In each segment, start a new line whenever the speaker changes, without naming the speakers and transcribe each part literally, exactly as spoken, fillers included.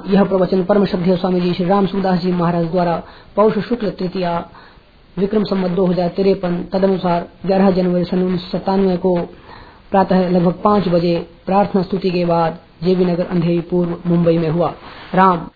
यह प्रवचन परम श्रद्धेय स्वामी जी श्री राम सूरदास जी महाराज द्वारा पौष शुक्ल तृतीया विक्रम संवत दो हजार तिरपन तदनुसार ग्यारह जनवरी सन उन्नीस सौ सत्तानवे को प्रातः लगभग पाँच बजे प्रार्थना स्तुति के बाद जेबी नगर अंधेरी पूर्व मुंबई में हुआ। राम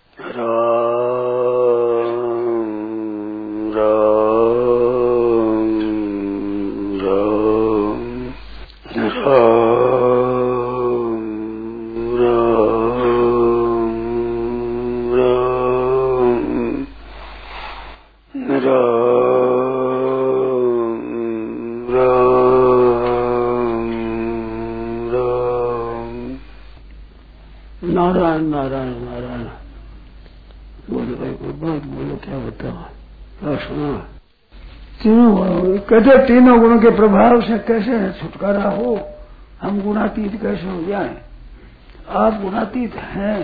नारायण नारायण नारायण बोलो भाई बात बोलो, क्या बताओ सुना। तीनों कहते तीनों गुणों के प्रभाव से कैसे छुटकारा हो, हम गुणातीत कैसे हो जाए। आप गुणातीत हैं,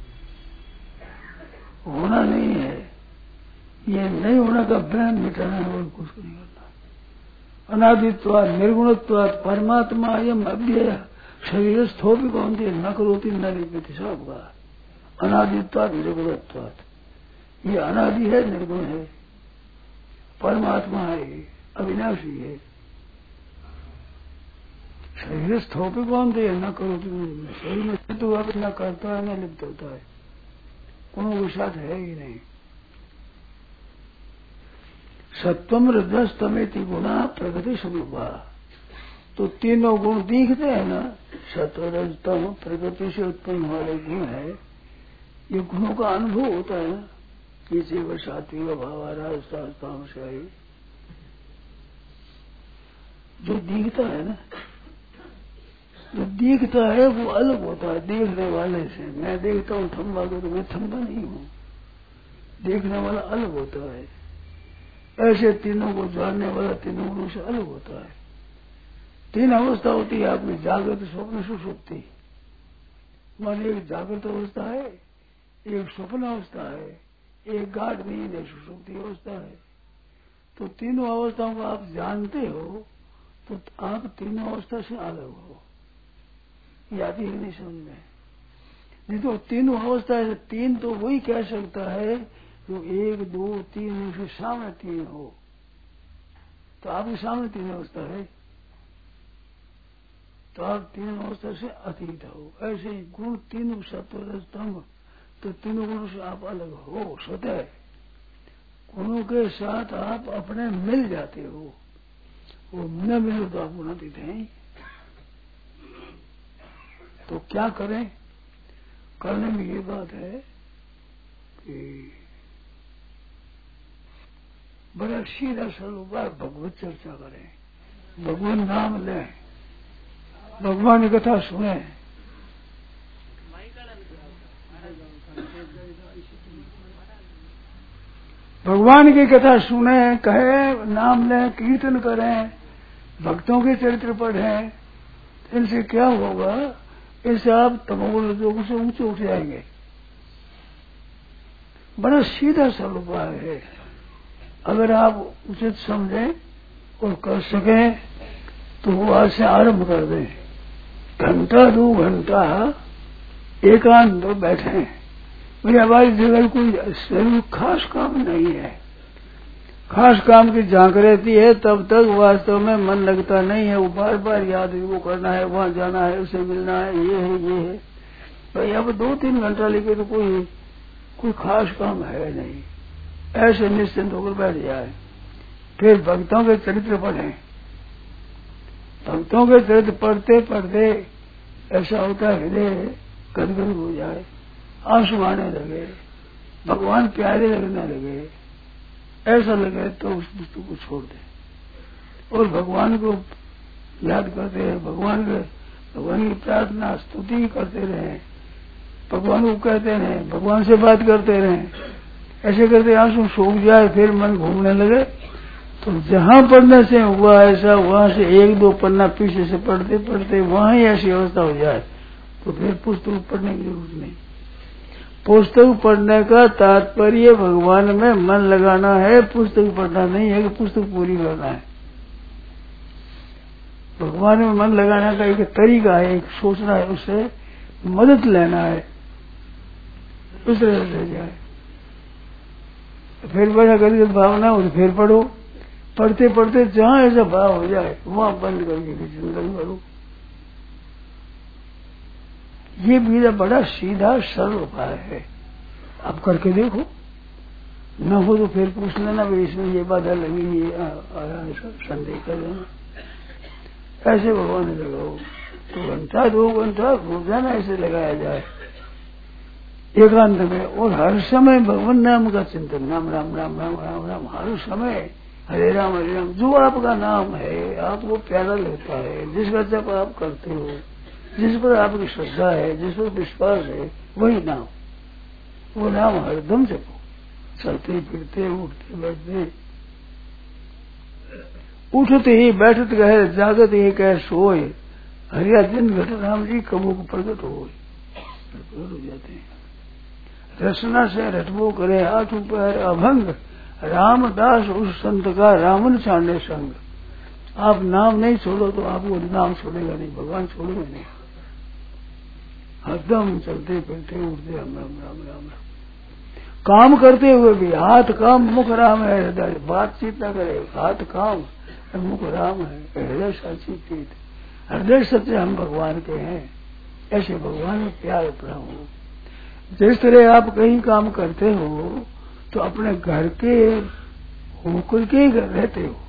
होना नहीं है, ये नहीं होने का वहम मिटाना है और कुछ नहीं करना। अनादित्वाद निर्गुणत्वाद परमात्मा यम अव्यय शरीर स्थो भी कौन थे न करोती न लिपति सब का अनादित्वाद निर्गुणत्वाद, ये अनादि है, निर्गुण है, परमात्मा है, अविनाशी है। शरीर स्थो भी कौन थे न करोती न, शरीर में तो अब न करता है न लिप्त होता है, कोनो के साथ है ही नहीं। सत्वम रजस्तमेति गुणा प्रगति स्वरूपा, तो तीनों गुण दिखते हैं ना, सत्व रजतम प्रगति से उत्पन्न वाले गुण है, ये गुणों का अनुभव होता है ना। किसी व सात्विक भाव राजस्थान जो दिखता है ना, जो दिखता है वो अलग होता है देखने वाले से। मैं देखता हूँ थम्बा को, तो मैं थम्बा नहीं हूँ, देखने वाला अलग होता है। ऐसे तीनों को जानने वाला तीनों गुणों से अलग होता है। तीन अवस्था होती है आपकी, जागृत स्वप्न सुषुप्ति। मान एक जागृत अवस्था है, एक स्वप्न अवस्था है, एक गाढ़ नींद है, सुषुप्ति अवस्था है। तो तीनों अवस्थाओं को आप जानते हो तो आप तीनों अवस्था से अलग हो, याद ही नहीं समझ में। नहीं तो तीनों अवस्था है, तीन तो वही कह सकता है जो एक दो तीन उसके सामने तीन हो, तो आपके सामने तीन अवस्था है, तो आप तीन अवस्था से अतीत हो। ऐसे ही गुण तीनों सत्वरजतम, तो तीनों गुणों से आप अलग हो स्वतः। गुणों के साथ आप अपने मिल जाते हो, वो न मिलो तो आप गुणातीत हैं। तो क्या करें, करने में ये बात है कि बड़ा सीधा सरल भगवत चर्चा करें, भगवान नाम लें, भगवान की कथा सुने। भगवान की कथा सुने, कहे, नाम लें, कीर्तन करें, भक्तों के चरित्र पढ़ें। इनसे क्या होगा, इससे आप तमोगुण लोगों से ऊंचे उठ जाएंगे। बड़ा सीधा सरल उपाय है, अगर आप उचित समझें और कर सकें तो वो आज से आरंभ कर दें। घंटा दो घंटा एकांत तो बैठे। मेरी हमारी जगह कोई शरीर खास काम नहीं है, खास काम की झांक रहती है, तब तक वास्तव में मन लगता नहीं है। वो बार बार याद वो करना है, वहां जाना है, उसे मिलना है, ये है ये है। भाई अब दो तीन घंटा लेके तो कोई कोई खास काम है नहीं, ऐसे निश्चिंत होकर बैठ जाए। फिर भक्तों के चरित्र पढ़ें। भक्तों के चरित्र पढ़ते पढ़ते ऐसा होता है हृदय गदगद हो जाए, आंसू आने लगे, भगवान प्यारे लगने लगे, ऐसा लगे तो उस वस्तु को छोड़ दे और भगवान को याद करते रहे, भगवान के भगवान की प्रार्थना स्तुति करते रहे, भगवान को कहते रहे, भगवान से बात करते रहे। ऐसे करते आंसू सूख जाए, फिर मन घूमने लगे, तो जहां पढ़ने से हुआ ऐसा, वहां से एक दो पन्ना पीछे से पढ़ते पढ़ते वहां ही ऐसी अवस्था हो जाए, तो फिर पुस्तक पढ़ने की जरूरत नहीं। पुस्तक पढ़ने का तात्पर्य भगवान में मन लगाना है, पुस्तक पढ़ना नहीं है कि पुस्तक पूरी करना है। भगवान में मन लगाने का एक तरीका है, एक सोचना है, उससे मदद लेना है। उस तरह से जाए। फिर बड़ा करके भावना हो तो फिर पढ़ो, पढ़ते पढ़ते जहां ऐसा भाव हो जाए वहां बंद करके चिंतन करो। ये मेरा बड़ा सीधा सरल उपाय है, आप करके देखो। न हो तो फिर पूछ लेना भाई इसमें ये बाधा लगी, ये संदेह कर लेना। ऐसे भगवान ने लगाओ तो घंटा दो घंटा रोजाना ऐसे लगाया जाए एकांत में, और हर समय भगवान नाम का चिंतन, राम राम राम राम राम राम हर समय, हरे राम हरे राम। जो आपका नाम है आपको प्यारा लगता है, जिसका जप आप करते हो, जिस पर आपकी श्रद्धा है, जिस पर विश्वास है, वही नाम, वो नाम हरदम जपो। चलते फिरते उठते बैठते, उठते ही बैठते कहे, जागत ही कहे सोए, हरिया दिन घट राम जी कबू को प्रकट हो प्रकट हो जाते हैं। रचना से रटबो करे हाथ ऊपर अभंग, रामदास उस संत का रामन छांडे संग। आप नाम नहीं छोड़ो तो आपको नाम छोड़ेगा नहीं, भगवान छोड़ेगा नहीं। हरदम चलते फिरते उठते राम राम राम राम राम, काम करते हुए भी हाथ काम मुख राम है हृदय, बातचीत न करे, हाथ काम मुख राम है हृदय साची प्रीत। हृदय सत्य हम भगवान के हैं, ऐसे भगवान में प्यार अपना हो। जिस तरह आप कहीं काम करते हो तो अपने घर के होकर के घर रहते हो।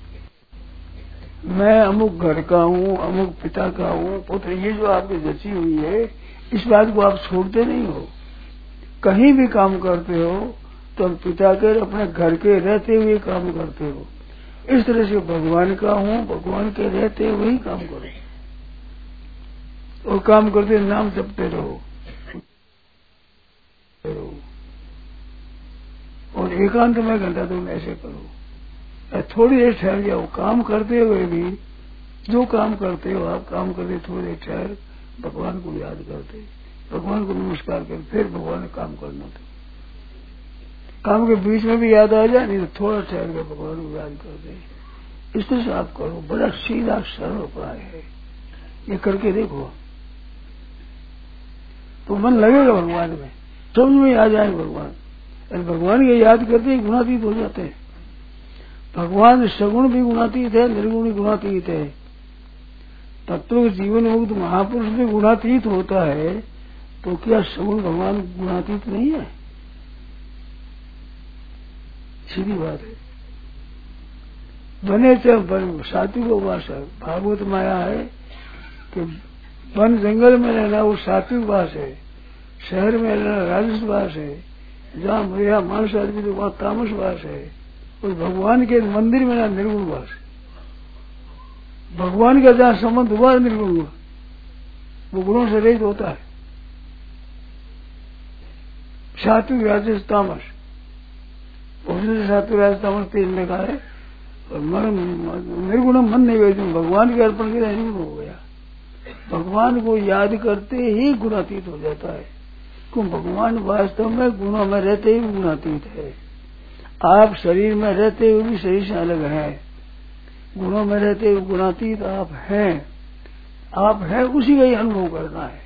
मैं अमुक घर का हूँ, अमुक पिता का हूँ, पुत्र, ये जो आपकी रची हुई है, इस बात को आप छोड़ते नहीं हो। कहीं भी काम करते हो तो पिता के अपने घर के रहते हुए काम करते हो। इस तरह से भगवान का हूँ, भगवान के रहते हुए ही काम करो, और काम करते नाम जपते रहो। और एकांत में घंटा तुम ऐसे करो, थोड़ी देर ठहर जाओ। काम करते हुए भी जो काम करते हो आप, काम करते थोड़ी देर ठहर भगवान को याद करते, भगवान को नमस्कार कर, फिर भगवान ने काम करना था। काम के बीच में भी याद आ जाए, नहीं तो थोड़ा ठहर कर भगवान को याद कर दे। इस तरह से आप करो, बड़ा सीधा सरल उपाय है, ये करके देखो तो मन लगेगा भगवान में, समझ में आ जाए भगवान। और भगवान के याद करते ही गुणातीत हो जाते हैं। भगवान सगुण भी गुणातीत है, निर्गुण भी गुणातीत है। तत्व के जीवन मुक्त महापुरुष भी गुणातीत होता है, तो क्या सगुण भगवान गुणातीत नहीं है? सीधी बात है। बने चाहे वन, सात्विक वास है। भागवत माया है कि वन जंगल में रहना वो सात्विक वास है, शहर में रहना राजस वास है, जहाँ मेरा मानस आदमी तो वहाँ तामस वास है, और भगवान के मंदिर में ना निर्गुण वास है। भगवान का जहाँ संबंध हुआ निर्गुण हुआ, वो गुणों से रहित होता है। सात्विक राजस तामस, उसने सात्विक राजस तामस तीन लिखा है, और मन निर्गुण मन नहीं गए, भगवान के अर्पण के लिए निर्गुण हो गया। भगवान को याद करते ही गुणातीत हो जाता है, क्यों? भगवान वास्तव में गुणों में रहते ही गुणातीत है। आप शरीर में रहते हुए भी शरीर से अलग हैं, गुणों में रहते हुए गुणातीत आप हैं। आप हैं उसी का ही अनुभव करना है,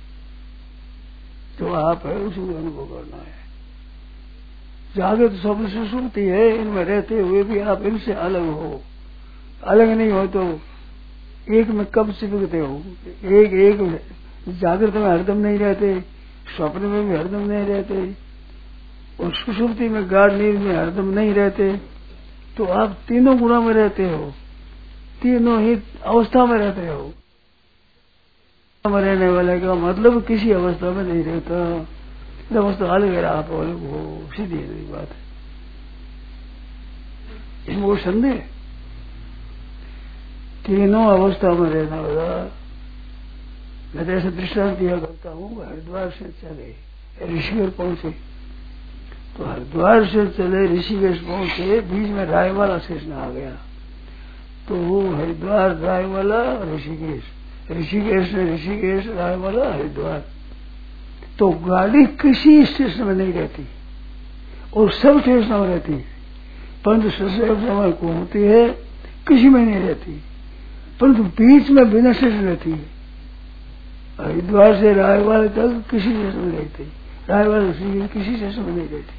जो आप है उसी का अनुभव करना है। जागृत स्वप्न सुषुप्ति है, इनमें रहते हुए भी आप इनसे अलग हो। अलग नहीं हो तो एक में कब चिपकते हो? एक एक जागृत में हरदम नहीं रहते, स्वप्न में भी हरदम नहीं रहते, और सुषुप्ति में गाढ़ नींद में हरदम नहीं रहते। तो आप तीनों गुणों में रहते हो, तीनों ही अवस्था में रहते हो। में रहने वाले का मतलब किसी अवस्था में नहीं रहता, अवस्था अलग है, आप अलग हो, सीधी बात है। इसमें वो संदेह, तीनों अवस्था में रहने वाला। मैं तो ऐसे दृष्टांत दिया करता हूँ, हरिद्वार से चले ऋषिकेश पहुंचे, तो हरिद्वार से चले ऋषिकेश पहुंचे, बीच में रायवाला स्टेशन आ गया, तो वो हरिद्वार रायवाला ऋषिकेश, ऋषिकेश से ऋषिकेश रायवाला हरिद्वार। तो गाड़ी किसी स्टेशन में नहीं रहती और सब स्टेशनों में रहती है, परंतु समय घूमती है, किसी में नहीं रहती, परंतु बीच में बिना स्टेशन रहती है। हरिद्वार से रायवाल तक किसी स्टेशन में रहती, रायवाल ऋषिकेश किसी से समझ नहीं रहती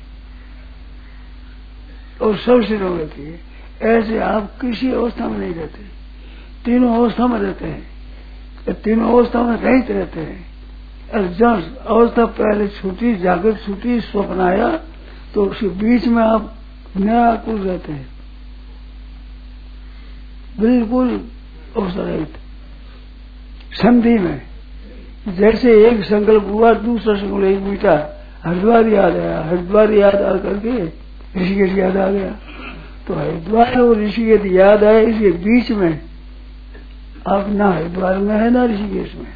और सबसे रोग रहती है। ऐसे आप किसी अवस्था में नहीं रहते, तीनों अवस्था में रहते हैं, तीनों अवस्था में रहित रहते हैं। और जब अवस्था पहले छूटी, जागृत छूटी, स्वप्न आया, तो उसके बीच में आप निराकुल रहते हैं, बिल्कुल अवस्था रहित संधि में। जैसे एक संकल्प हुआ, दूसरा संकल्प एक बीटा, हरिद्वार याद आया, हरिद्वार याद आ करके ऋषिकेश याद आ गया। तो हरिद्वार और ऋषिकेश याद आए, इसके बीच में आप ना हरिद्वार में है ना ऋषिकेश में,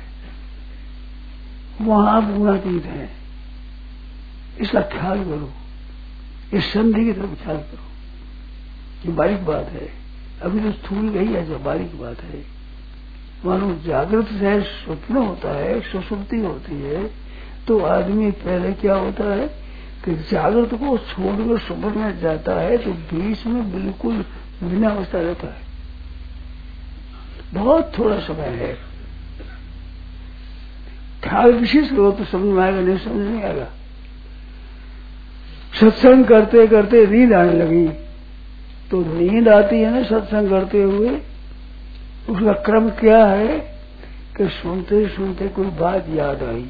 वहां आप गुणातीत हैं। इसका ख्याल करो, इस संधि की तरफ ख्याल करो। ये बारीक बात है, अभी तो स्थूल गई है, जो बारीक बात है। मानो जागृत से स्वप्न होता है, सुसुप्ति होती है, तो आदमी पहले क्या होता है कि जागृत को छोड़कर स्वप्न में जाता है, तो बीच में बिल्कुल बिना अवस्था रहता है। बहुत थोड़ा समय है, ख्याल विशेष करो तो समझ में आएगा, नहीं समझ नहीं आएगा। सत्संग करते करते नींद आने लगी, तो नींद आती है ना सत्संग करते हुए, उसका क्रम क्या है कि सुनते सुनते कोई बात याद आई,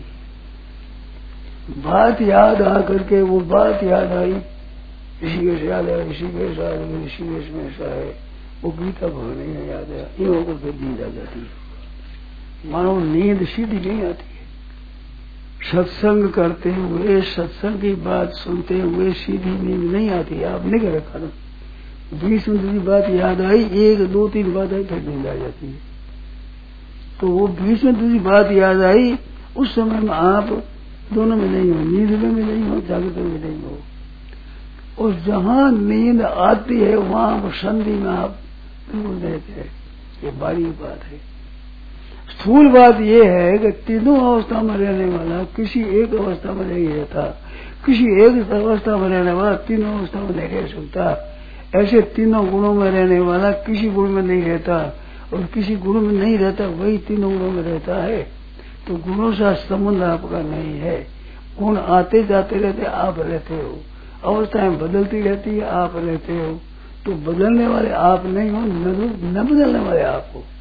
बात याद आ करके वो बात याद आई, ऋषिकेश याद है, ऋषिकेश याद है, ऋषिकेश में ऐसा है, वो गीता भगवान में याद है, इन लोगों को नींद आ जाती है। मानो नींद सीधी नहीं आती है। सत्संग करते हुए, सत्संग की बात सुनते हुए सीधी नींद नहीं आती, आप नहीं कर रखा ना। बीस में दूसरी बात याद आई, एक दो तीन बात आई, फिर नींद आ जाती है। तो वो बीच में दूसरी बात याद आई, उस समय में आप दोनों में नहीं हो, नींद में भी नहीं हो, जागृत में भी नहीं हो। और जहां नींद आती है वहां संधि में आप बिल्कुल रहते हैं। ये बड़ी बात है। स्थूल बात यह है कि तीनों अवस्था में रहने वाला किसी एक अवस्था में नहीं रहता, किसी एक अवस्था में रहने वाला तीनों अवस्था में नहीं रह सकता। ऐसे तीनों गुणों में रहने वाला किसी गुण में नहीं रहता, और किसी गुण में नहीं रहता वही तीनों गुणों में रहता है। तो गुणों से संबंध आपका नहीं है। गुण आते जाते रहते, आप रहते हो, अवस्थाएं बदलती रहती है, आप रहते हो। तो बदलने वाले आप नहीं हो, न बदलने वाले आप हो।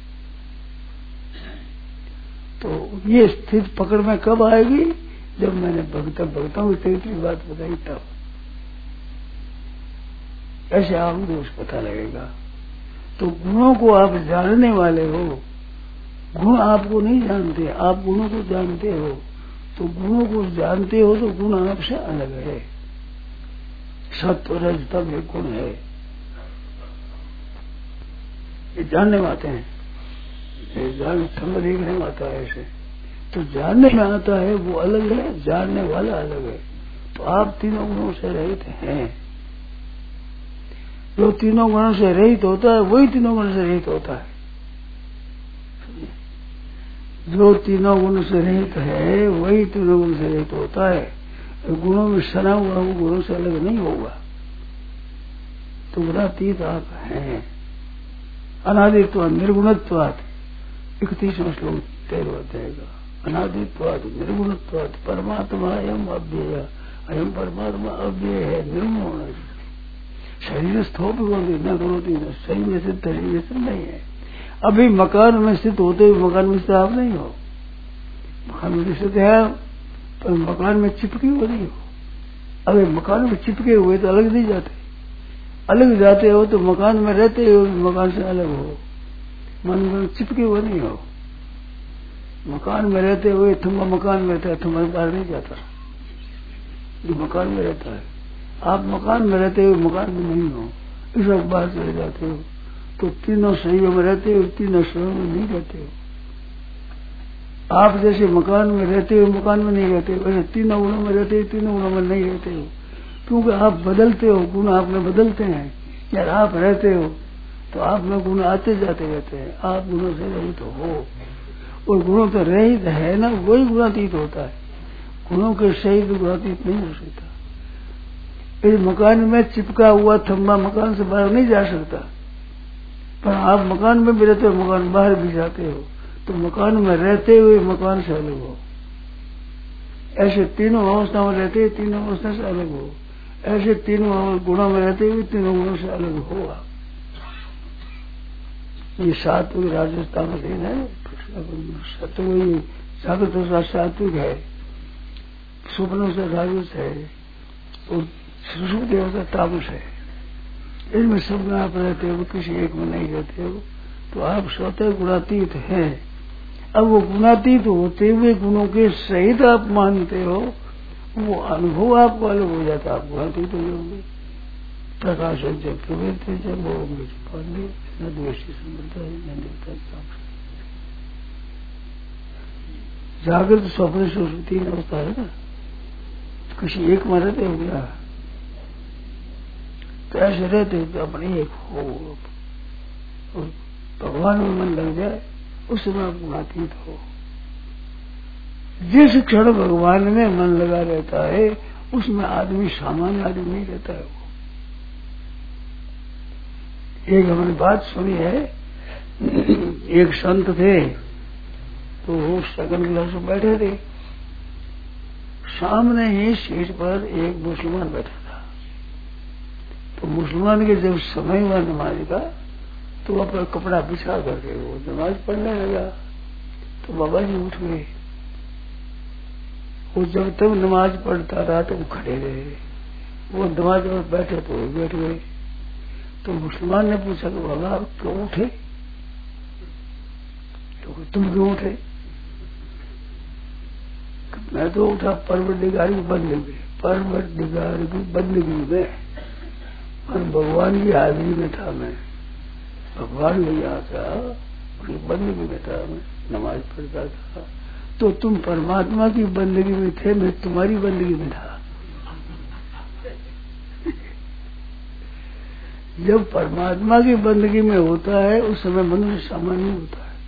तो ये स्थिति पकड़ में कब आएगी? जब मैंने भगता भगता हूँ तेरी बात बताई तब ऐसे आपको दोष पता लगेगा। तो गुणों को आप जानने वाले हो, गुण आपको नहीं जानते, आप गुणों को जानते हो। तो गुणों को जानते हो तो गुण आपसे अलग है। सत्व रज तम एक गुण है, ये जानने में आते हैं, जान थम्ब देखने में आता है। ऐसे तो जानने में आता है वो अलग है, जानने वाला अलग है। तो आप तीनों गुणों से रहित हैं। जो तीनों गुणों से रहित होता है वही तीनों गुणों से रहित होता है। जो तीनों गुणों से रहित है वही तीनों गुणों से रहित होता है। गुणों में सना हुआ वो गुणों से अलग नहीं होगा। तो गुणातीत आप हैं। अनादित्वाद निर्गुणत्वाद इकतीसवां श्लोक तेरहवां अध्याय का। अनादित्वाद निर्गुणत्वाद परमात्मा अयम अव्यय, अयम परमात्मा अव्यय है, निर्गुण। शरीर स्थोप होती न करोती न, शरीर में स्थित शरीर में नहीं है। अभी मकान में स्थित होते हुए मकान में स्थित आप नहीं हो। मकान में स्थित है पर मकान में चिपके हुए नहीं हो। अभी मकान में चिपके हुए तो अलग नहीं जाते, अलग जाते हो तो मकान में रहते हो मकान से अलग हो, मन में चिपके हुए नहीं हो। मकान में रहते हुए थम्बा मकान में रहता है, थम्बा बाहर नहीं जाता, जो मकान में रहता है। आप मकान में रहते हुए मकान में नहीं हो, इस वक्त बाहर चले जाते हो। तो तीनों शरीरों में रहते हो, तीनों शरीरों में नहीं रहते हो। आप जैसे मकान में रहते हो मकान में नहीं रहते हो, वैसे तीनों गुणों में रहते हो, तीनों गुणों में नहीं रहते हो। क्योंकि आप बदलते हो, गुण आप में बदलते हैं। यार आप रहते हो तो आप में गुण आते जाते रहते हैं। आप गुणों से रहित तो हो, और गुणों से रहित है ना, वही गुणातीत होता है। गुणों के सहित गुणातीत नहीं हो सकता। इस मकान में चिपका हुआ थम्बा मकान से बाहर नहीं जा सकता, पर आप मकान में भी रहते हो, मकान बाहर भी जाते हो। तो मकान में रहते हुए मकान से अलग हो। ऐसे तीनों अवस्था में रहते तीनों अवस्था से अलग हो, ऐसे तीनों गुणों में रहते हुए तीनों गुणों से अलग हो आप। ये सात्विक राजस तामस है, सत्व ये जागृत सात्विक है, स्वप्नों से राजस है और सुषुप्ति अवस्था तामस है। इनमें सब में आप रहते हो, किसी एक में नहीं रहते हो, तो आप स्वतः गुणातीत हैं। अब वो गुणातीत होते हुए गुणों के सहित आप मानते हो, वो अनुभव आपको अलग हो जाता है, आप गुणातीत हो जाओगे। प्रकाश जब प्रवृत्ति जब वो पांडे न द्वेषी संबंध है न देवता काम। जागृत स्वप्न सुषुप्ति में होता है ना, किसी एक में रहते हो गया तो ऐसे रहते हो तो अपने एक हो, और भगवान में मन लग जाए उस समय आप गुणातीत हो। जिस क्षण भगवान में मन लगा रहता है उसमें आदमी सामान्य आदमी नहीं रहता है। वो एक हमने बात सुनी है, एक संत थे तो वो सेकंड क्लास में बैठे थे, सामने ही सीट पर एक मुसलमान बैठा था। तो मुसलमान के जब समय हुआ नमाज का तो वो अपना कपड़ा बिछा करके वो नमाज पढ़ने लगा। तो बाबा जी उठ गए, वो जब तक नमाज पढ़ता रहा तो वो खड़े रहे, वो नमाज पर बैठे तो वो बैठ गए। तो मुसलमान ने पूछा कि बाबा आप क्यों उठे? तो तुम क्यों उठे? मैं तो उठा परवरदिगार की बंदगी में, परवरदिगार की बंदगी में, और भगवान की हाजिरी में था। मैं भगवान नहीं आता, उनकी बंदगी में था, मैं नमाज पढ़ता था। तो तुम परमात्मा की बंदगी में थे, मैं तुम्हारी बंदगी में था। जब परमात्मा की बंदगी में होता है उस समय मनुष्य सामान्य होता है,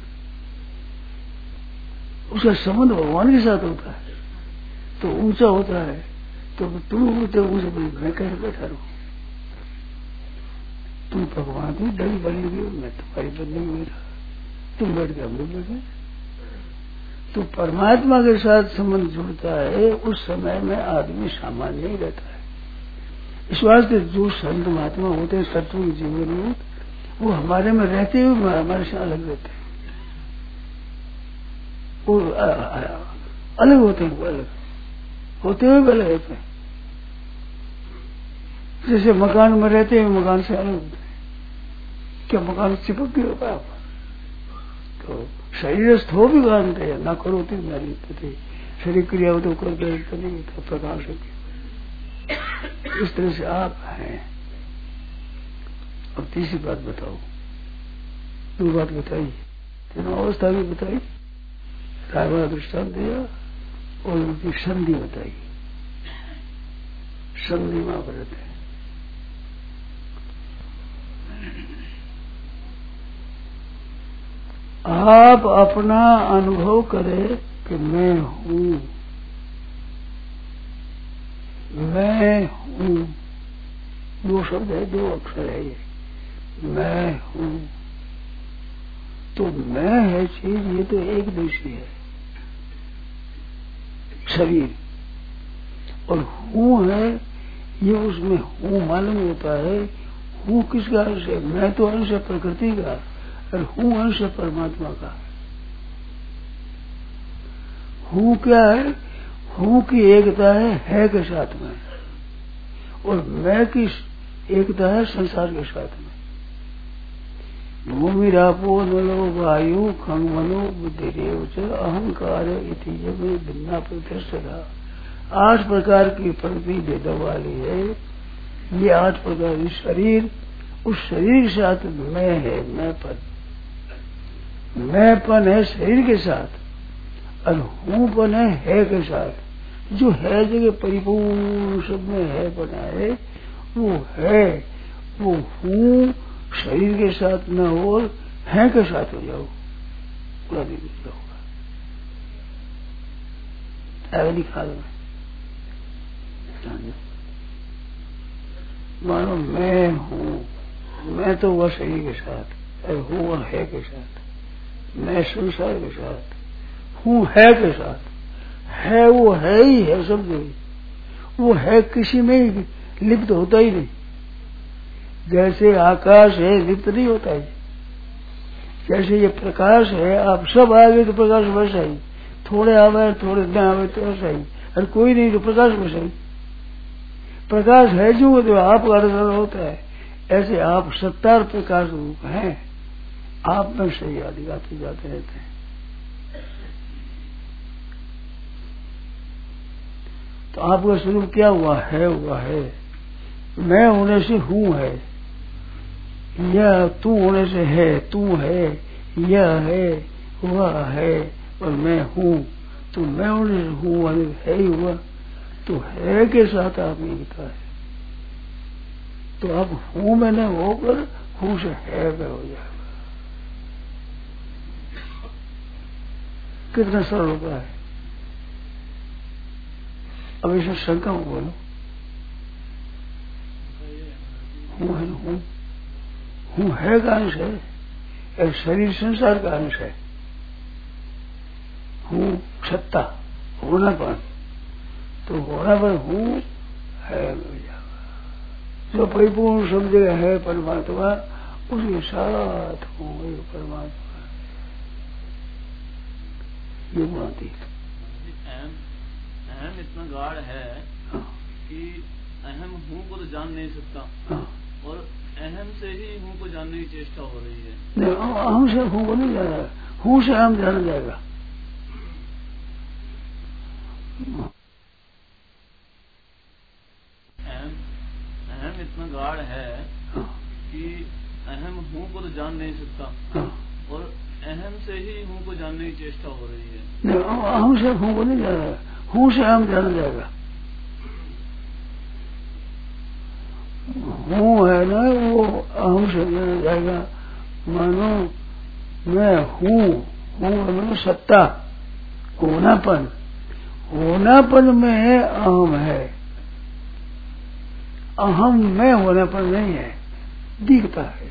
उसका संबंध भगवान के साथ होता है तो ऊंचा होता है। तो तुम ऊंचे ऊंचे मैं कह बैठा रहूं, तुम भगवान की बड़ी बंदगी हो, मैं तुम्हारी बंदगी में था, तुम बैठ के हम लोग बैठे। तो परमात्मा के साथ संबंध जुड़ता है उस समय में आदमी सामान्य ही रहता है। इस वास्ते जो संत महात्मा होते हैं सत्व के जीवन में, वो हमारे में रहते हुए हमारे से अलग रहते हैं, वो अलग होते हैं, वो अलग होते हुए अलग रहते हैं। जैसे मकान में रहते हैं मकान से अलग होते हैं। क्या मकान चिपक गया होगा आप? तो शरीरस्थ हो भी जानते हैं, ना करो तो मेरी पति शरीर क्रिया हो तो कर नहीं तो प्रकाश हो। इस तरह से आप हैं। अब तीसरी बात बताओ, दो बात बताई, तीनों अवस्था भी बताई, रायवाड़ा दृष्टांत दिया और उनकी संधि बताई। संधि में आप रहते हैं। आप अपना अनुभव करें कि मैं हूं, मैं हूं, दो शब्द है, दो अक्षर है ये, मैं हूं। तो मैं है चीज, ये तो एक देशी है शरीर, और हूं है ये उसमें हूं मालूम होता है। हूं किसका अंश है? मैं तो अंश है प्रकृति का, और हूं अंश है परमात्मा का। हूं क्या है? हूं की एकता है है के साथ में, और मैं की एकता है संसार के साथ में। भूमि रापो नलो वायु खंग मनो बुद्धिरेव च अहंकार इति भिन्ना प्रतिष्ठा। आठ प्रकार की प्रकृति भेद वाली है ये। आठ प्रकार की शरीर, उस शरीर के साथ मैं है, मैंपन, मैंपन है शरीर के साथ, और हूंपन है है के साथ। जो है जगह परिपूर्ण सब में है बना है, वो है, वो हूं शरीर के साथ न हो, है के साथ हो जाओ, पूरा दिन हो जाओगा। अगली काल में मानो मैं हूं, मैं तो वह शरीर के साथ, और हूं वह है के साथ, मैं संसार के साथ, हूं है के साथ। है वो है ही है, समझो। वो है किसी में ही लिप्त होता ही नहीं। जैसे आकाश है लिप्त नहीं होता है, जैसे ये प्रकाश है, आप सब आ गए तो प्रकाश वैसा ही, थोड़े आवे थोड़े न आवे तो ऐसा ही, और कोई नहीं तो प्रकाश वैसा ही। प्रकाश है जो तो आप का दर्शन होता है, ऐसे आप सत्तार प्रकाश रूप हैं, आप में सही आदि आते जाते रहते हैं। तो आपका स्वरूप क्या हुआ है? हुआ है मैं होने से हूं है, यह तू होने से है, तू है, यह है, वह है, और मैं हूं। तो मैं होने से हूं है ही हुआ, तो है के साथ आप मिलता है। तो आप हूं में न होकर हूं से है में हो जाएगा। कितना सरल होता है। अब इसे शंका में बोलो, हूं है न हूं, हूं है का अंश है, एक शरीर संसार का अंश है। हूं सत्ता होनापन, तो होनापन हूं है मिल जाएगा। जो परिपूर्ण समझेगा है परमात्मा, उसके साथ हूं एक परमात्मा, ये बनाती है।
अहम इतना गाढ़ है हाँ। कि अहम हूं को तो जान नहीं सकता हाँ। और अहम से ही हूं को जानने की चेष्टा हो रही है।
नहीं, अहम से हूं को नहीं जाना, हूं से अहम जाना जाएगा।
अहम अहम इतना गाढ़ है हाँ। कि अहम हूं को तो जान नहीं सकता हाँ। और अहम से ही हूं को जानने की चेष्टा हो रही है।
नहीं, अहम से हूं को नहीं जाना, हूं से अहम जाना जाएगा। हूं है ना, वो अहम से जाना जाएगा। मानो मैं हूं, हूं मतलब सत्ता, होनापन, होनापन में अहम है, अहम में होनापन नहीं है, दिखता है।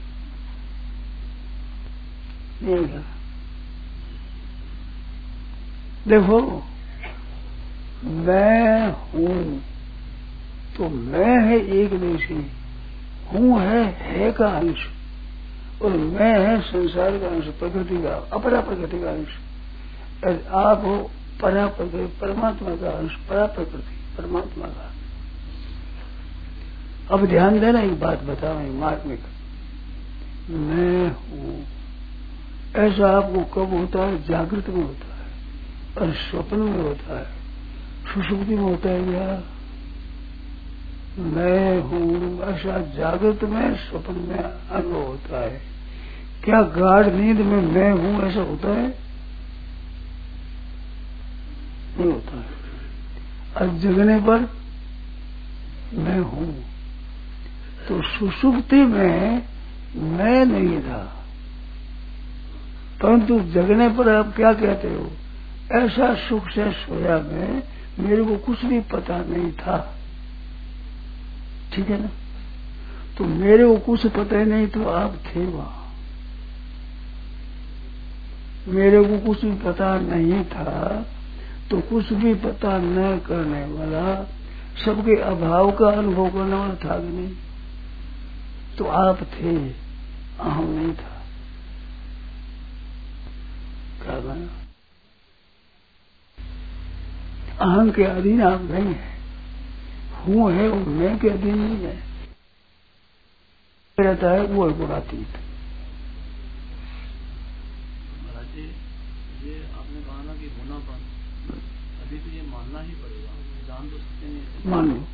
देखो मैं हूं, तो मैं है एक देशी, हूं है है का अंश, और मैं है संसार का अंश, प्रकृति का, अपरा प्रकृति का अंश। आप हो परा प्रकृति, परमात्मा का अंश, परा प्रकृति परमात्मा का। अब ध्यान देना, एक बात बताओ मार्मिक, मैं हूं ऐसा आपको कब होता है? जागृत में होता है, और स्वप्न में होता है, सुषुप्ति में होता है। क्या मैं हूं ऐसा जागृत में, स्वप्न में अनुभव होता है। क्या गाढ़ नींद में मैं हूं ऐसा होता है? नहीं होता है। और जगने पर मैं हूं, तो सुषुप्ति में मैं नहीं था, परंतु जगने पर आप क्या कहते हो? ऐसा सुख से सोया मैं, मेरे को कुछ भी पता नहीं था। ठीक है ना? तो मेरे को कुछ पता ही नहीं, तो आप थे वहां। मेरे को कुछ भी पता नहीं था, तो कुछ भी पता न करने वाला, सबके अभाव का अनुभव करने वाला था कि नहीं? तो आप थे, अहम नहीं था। क्या बना? अहम के अधीन आप नहीं है, हूं है वो मैं के अधीन नहीं है। रहता है वो है गुणातीत।
ये आपने कहा ना कि होनापन, अभी तो ये मानना ही पड़ेगा, जान तो सकते नहीं।
मान लो,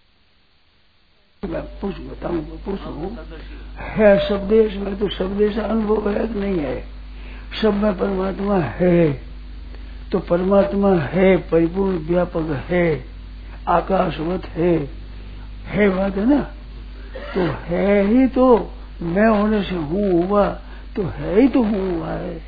मैं पूछ बताऊं, पूछू है शब्देश में, तो शब्देश अनुभव है कि नहीं है? सब में परमात्मा है, तो परमात्मा है, परिपूर्ण व्यापक है, आकाशवत है, है बात है ना? तो है ही, तो मैं होने से हूं हुआ, तो है ही तो हूं हुआ है।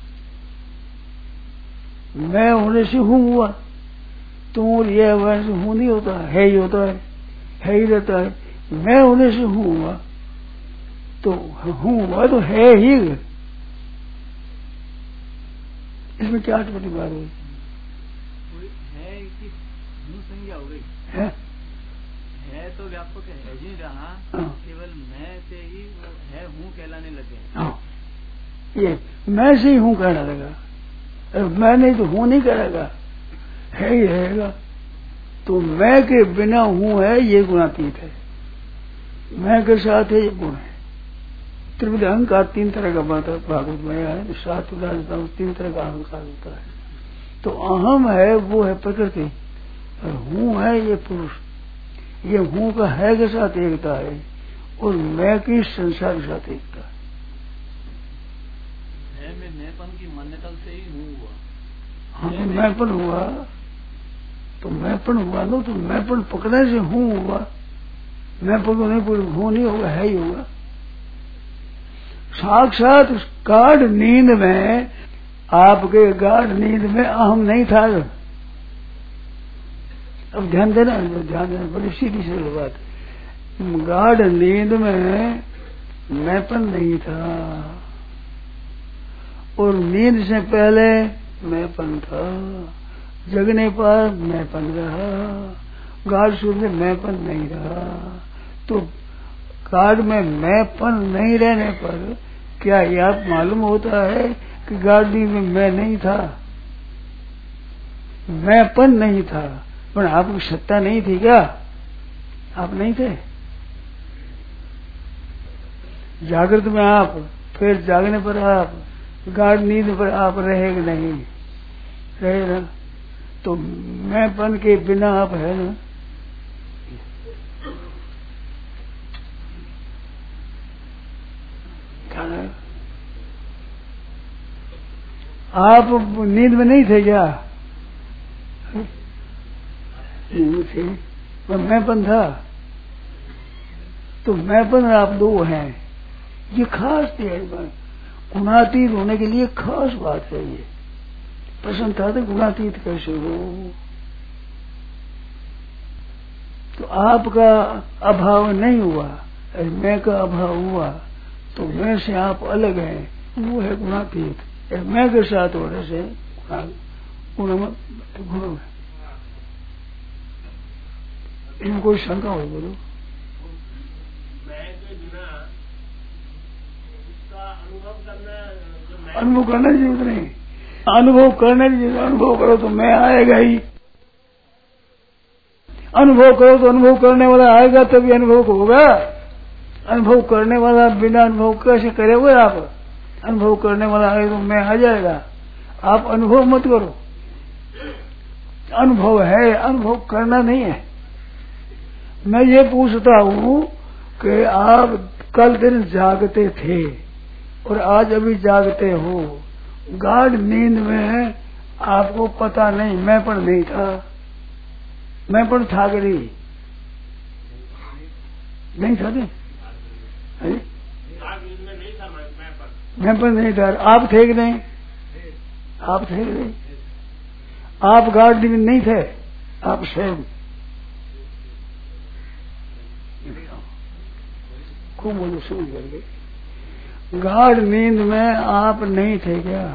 मैं होने से हूं हुआ, तो ये वैसे हूं नहीं होता, है ही होता है, है ही रहता है। मैं होने से हूं हुआ, तो हूं हुआ तो है ही। इसमें क्या अटपटी बात है?
संज्ञा हो गई
है,
है तो व्यापक है ही रहा, केवल मैं से ही वो है हूँ कहलाने लगे।
हाँ, ये मैं से ही हूँ कहने लगा, मैं नहीं तो हूँ नहीं करेगा, है ही रहेगा। तो मैं के बिना हूँ है, ये गुणातीत है। मैं के साथ है, ये गुण है। त्रिविध अहंकार तीन तरह का भागवत में है, सात उदाहरण तीन तरह का अहंकार होता है। तो अहम है वो है प्रकृति, और हूँ है ये पुरुष। ये हूँ का है के साथ एकता है, और मैं की संसार के साथ एकता है।
है में मैंपन की मान्यता से ही हूँ हुआ।
हाँ, तो मैंपन हुआ, तो मैंपन हुआ ना, तो मैंपन पकड़ने से हूँ हुआ। मैंपन को नहीं पूरी हूँ नहीं होगा, है ही होगा। साक्षात गाढ़ नींद में, आपके गाढ़ नींद में अहम नहीं था। अब ध्यान देना, ध्यान देना, बड़ी सीधी सी बात। गाढ़ नींद में मैंपन नहीं था, और नींद से पहले मैंपन था। जगने पर मैंपन रहा, गाढ़ सूर्य में मैंपन नहीं रहा। तो गाढ़ में मैंपन नहीं रहने पर क्या यह मालूम होता है कि गाढ़ नींद में मैं नहीं था, मैंपन नहीं था, पर आपकी सत्ता नहीं थी क्या? आप नहीं थे। जागृत में आप, फिर जागने पर आप, गाढ़ नींद पर आप रहेगा नहीं, रहे ना। तो मैंपन के बिना आप है ना। आप नींद में नहीं थे क्या? नींद थे, पर मैंपन था। तो मैंपन आप दो हैं, ये खास गुणातीत होने के लिए खास बात है। ये प्रश्न था तो गुणातीत कैसे हो? तो आपका अभाव नहीं हुआ, मैं का अभाव हुआ, तो मैं से आप अलग हैं, वो है गुणातीत। मैं के साथ होने से गुण है। इनमें कोई शंका हो बोलो? अनुभव करने की जरूरत नहीं, अनुभव करने की जरूरत। अनुभव करो तो मैं आएगा ही, अनुभव करो तो अनुभव करने वाला आएगा, तभी अनुभव होगा। अनुभव करने वाला बिना अनुभव कैसे करे हुए? आप अनुभव करने वाला आए तो मैं आ जाएगा। आप अनुभव मत करो, अनुभव है, अनुभव करना नहीं है। मैं ये पूछता हूँ कि आप कल दिन जागते थे और आज अभी जागते हो, गाढ़ नींद में आपको पता नहीं, मैं पर नहीं था, मैं पर था गई नहीं था, नहीं मैं पर नहीं था। आप थे कि नहीं? आप थे कि नहीं? आप गाढ़ नींद नहीं थे, आप स्वयं। खूब बोलो, समझ करके। गाढ़ नींद में आप नहीं थे क्या?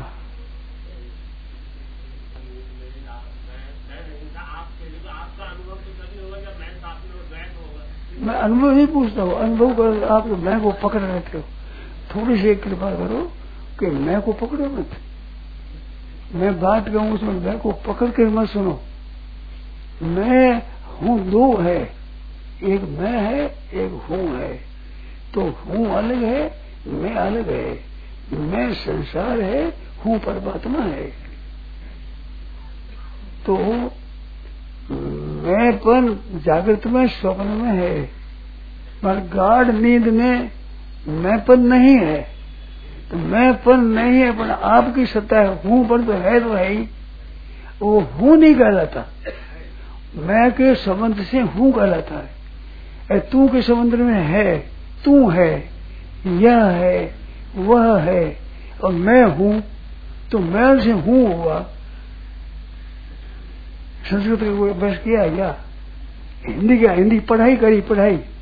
मैं अनुभव नहीं पूछता हूँ, अनुभव कर। आप मैं को पकड़ रहते हो, थोड़ी सी कृपा करो कि मैं को पकड़ो मत। मैं बात कहूँ उसमें मैं को पकड़ के मत सुनो। मैं हूँ दो है, एक मैं है, एक हूँ है। तो हूँ अलग है, मैं अलग है। मैं संसार है, हूँ परमात्मा है। तो मैंपन जागृत में, स्वप्न में है, पर गाढ़ नींद में मैंपन नहीं है। तो मैंपन नहीं है, पर आपकी सत्ता है, हूँ पर तो है, तो है ही। वो हूँ नहीं कहलाता, मैं के संबंध से हूँ कहलाता है। तू के संबंध में है, तू है, यह है, वह है, और मैं हूँ, तो मैं से हूँ हुआ। संस्कृत का कोई अभ्यास किया क्या? हिंदी क्या? हिंदी पढ़ाई करी, पढ़ाई